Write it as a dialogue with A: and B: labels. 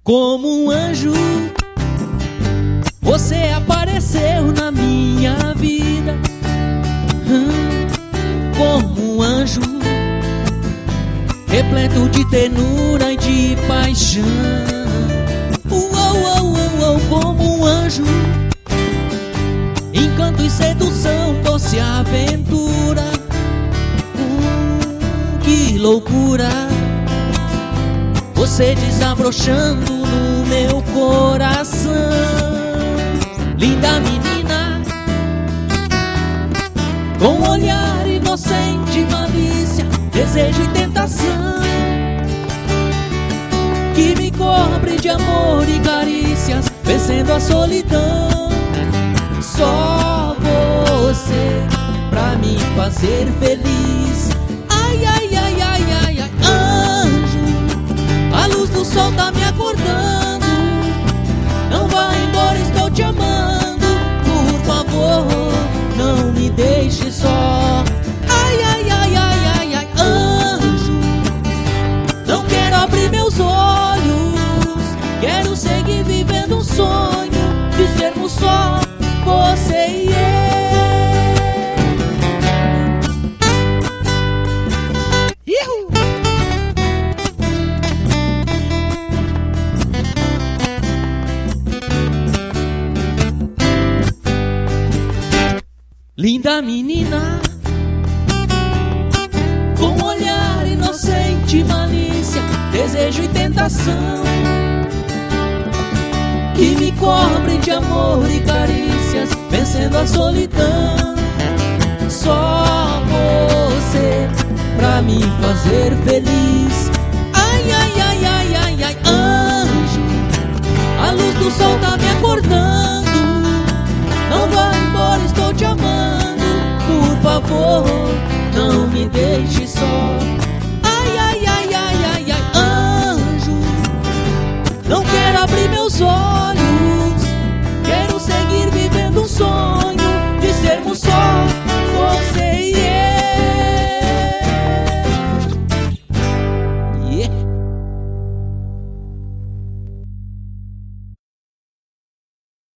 A: Como um anjo, você apareceu na minha vida. Como um anjo, repleto de ternura e de paixão. Como um anjo, encanto e sedução, doce aventura. Que loucura, você desabrochando no meu coração. Linda menina, com olhar inocente, malícia, desejo e tentação, que me cobre de amor e carícias, vencendo a solidão. Só você pra me fazer feliz. Ai, ai, ai, ai, ai, ai, anjo, a luz do sol tá me acordando. Não vá embora, estou te amando. Por favor, não me deixe só. Ai, ai, ai, ai, ai, ai, anjo, não quero abrir meus olhos. Quero seguir vivendo um sonho de sermos só você e eu. Linda menina, com olhar inocente, malícia, desejo e tentação, que me cobre de amor e carícias, vencendo a solidão. Só você pra me fazer feliz. Ai, ai, ai, ai, ai, ai, anjo, a luz do sol tá me acordando. Não vá embora, estou te amando. Por favor, não me deixe só. Ai, ai, ai, ai, ai, ai, anjo, não quero abrir meus olhos.